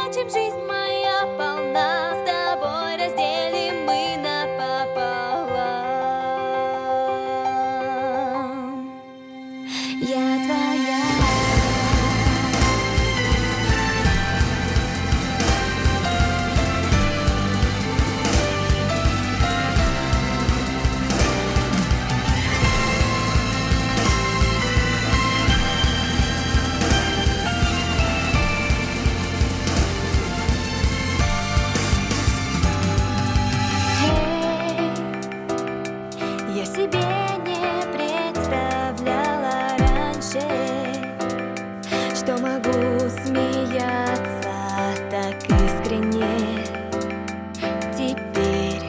чем жизнь моя полна, с тобой разделим мы напополам. Я твоя. Я себе не представляла раньше, что могу смеяться так искренне. Теперь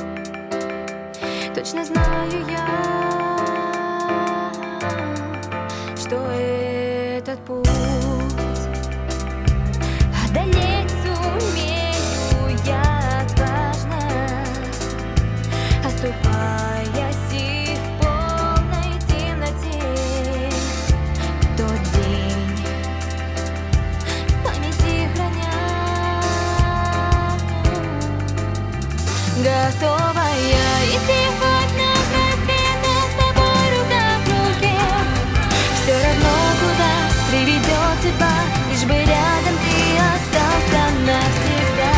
точно знаю я, что этот путь одолеть сумею я отважно, оступаясь и в полной темноте. Тот день в памяти храня, готовая идти хоть на край света с тобой рука в руке. Все равно куда приведет судьба, лишь бы рядом ты остался навсегда.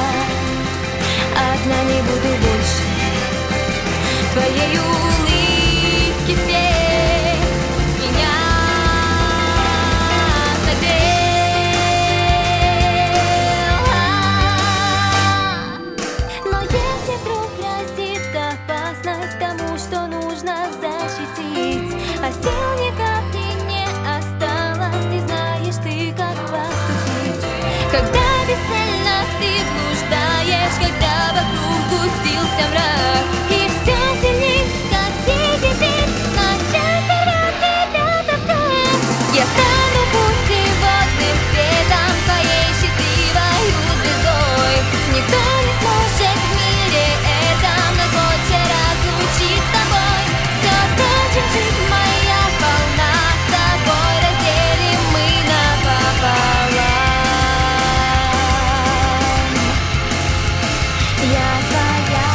Одна не буду больше, твоей улыбки свет меня согрел. Но если вдруг грозит опасность тому, что нужно защитить, а сил ни капли не осталось, не знаешь ты, как поступить. Когда бесцельно ты блуждаешь, когда вокруг сгустился мрак, и все сильней, как дикий зверь, на части рвет тебя тоска. Я стану путеводным светом, твоей счастливой звездой. Никто не сможет в мире этом нас больше разлучить с тобой. Все то, чем жизнь моя полна, с тобой разделим мы напополам. Я твоя.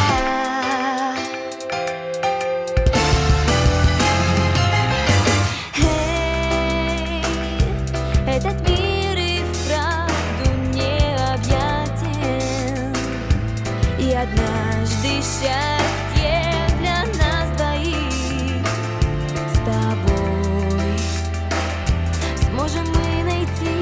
Этот мир и вправду необъятен, и однажды счастье для нас двоих с тобой сможем мы найти.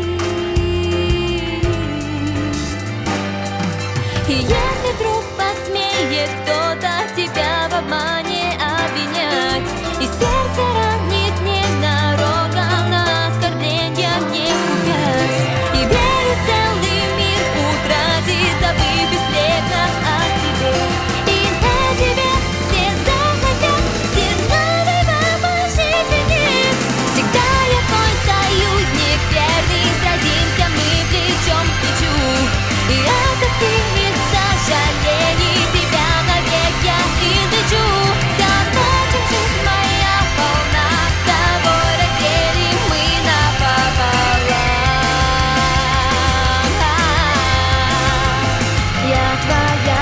И если вдруг посмеет кто-то тебя в обмане обвинять, и сердце ранит ненароком, на оскорбления не купят, и верю целый мир утратит, забыв бесследно о тебе. И на тебе все захотят тернового пожить век. Всегда я твой союзник верный, сразимся мы плечом к плечу, и от тоски и сожалений тебя навек я излечу. Все то, чем жизнь моя полна, с тобой разделим мы напополам. Я твоя.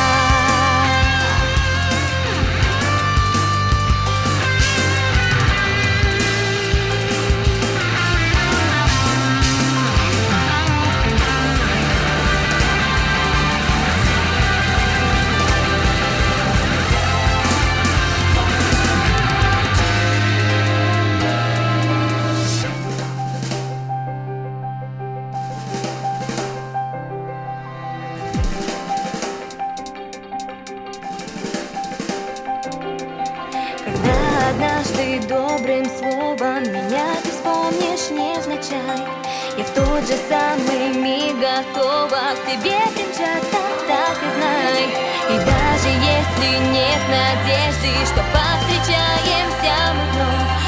Когда однажды добрым словом меня ты вспомнишь невзначай, я в тот же самый миг готова к тебе примчаться, так и знай. И даже если нет надежды, что повстречаемся мы вновь,